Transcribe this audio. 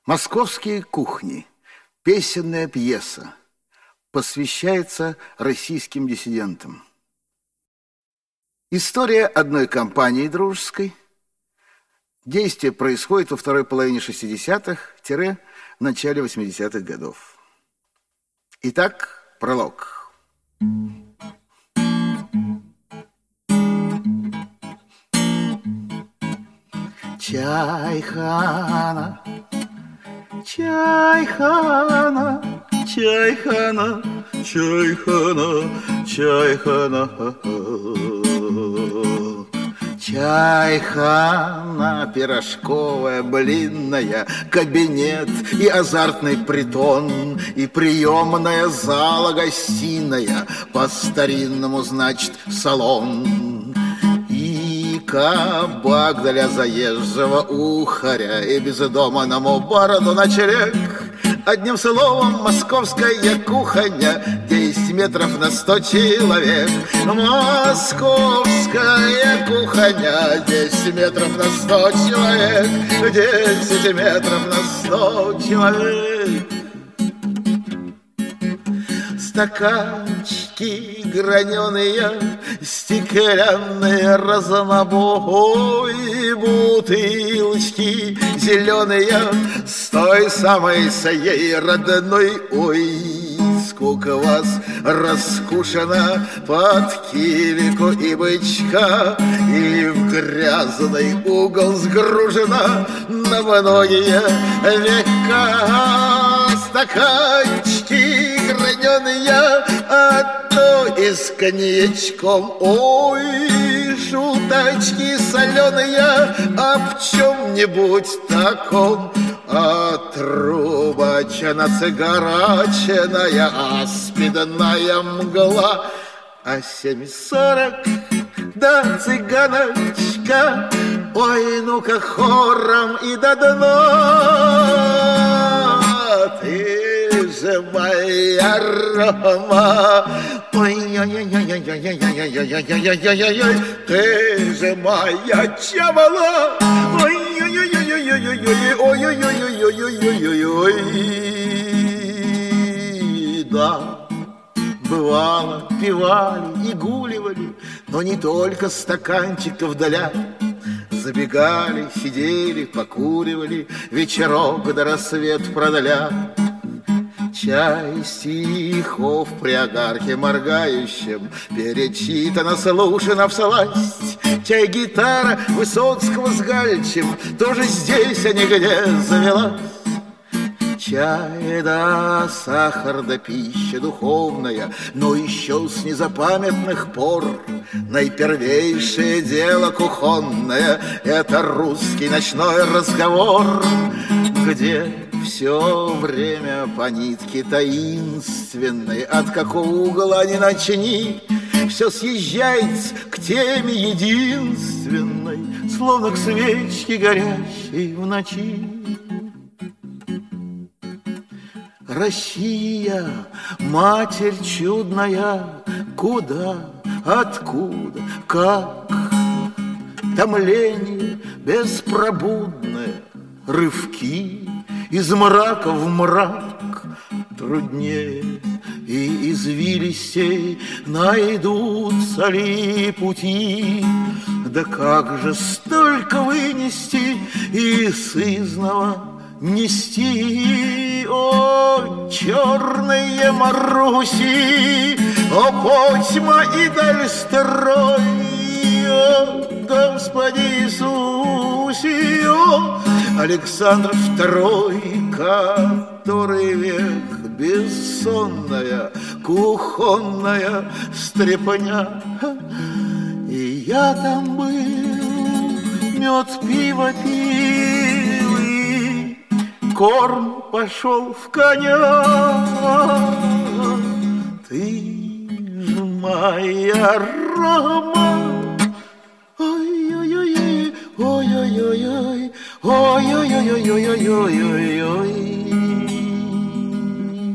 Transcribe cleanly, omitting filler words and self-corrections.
Московские кухни. Песенная пьеса. Посвящается российским диссидентам. История одной компании дружеской. Действие происходит во второй половине 60-х – начале 80-х годов. Итак, пролог. Чайхана, чайхана, чайхана, чайхана, чайхана. Чайхана пирожковая, блинная, кабинет и азартный притон, и приемная зала гостиная, по-старинному, значит, салон. И кабак для заезжего ухаря, и бездомному бороду ночлег. Одним словом, московская кухня, 10 метров на 100 человек. Московская кухня, 10 метров на 100 человек. 10 метров на 100 человек. Стаканчики граненые, стеклянные разнобой, бутылочки зеленые с той самой своей родной. Ой, сколько вас раскушено под килику и бычка, и в грязный угол сгружено на многие века. Стаканчики граненые, а то и с коньячком. Ой, шуточки соленые об чем-нибудь таком. А трубочка нацегароченная, аспидная мгла. А 7:40, да, цыганочка, ой, ну-ка хором и до дна. Ты же моя Рома, ой-ой-ой-ой-ой-ой-ой-ой-ой-ой-ой-ой, ты же моя Чавала, ой-ой-ой-ой-ой-ой-ой-ой-ой-ой-ой. Да, бывало, пивали и гуливали, но не только стаканчиков для. Забегали, сидели, покуривали, вечерок до рассвет продля. Чай стихов при огарке моргающем перечитано, слушано всласть. Чай гитара Высоцкого с Галичем тоже здесь, а нигде завелась. Чай да сахар да пища духовная, но еще с незапамятных пор наипервейшее дело кухонное — это русский ночной разговор, где все время по нитке таинственной, от какого угла ни начни, все съезжается к теме единственной, словно к свечке горящей в ночи. Россия, матерь чудная, куда, откуда, как? Томление беспробудное, рывки из мрака в мрак. Труднее и извилистей найдутся ли пути? Да как же столько вынести и сызнова нести? О, черные Маруси, о, потьма и даль строй, о, Господи Иисусе, о, Александр II, который век бессонная, кухонная стрепня. И я там был, мед, пиво пил, и корм пошел в коня. Ты же моя Рома, ой-ой-ой, ой-ой-ой, ой-ой-ой, ой-ой-ой, ой-ой-ой.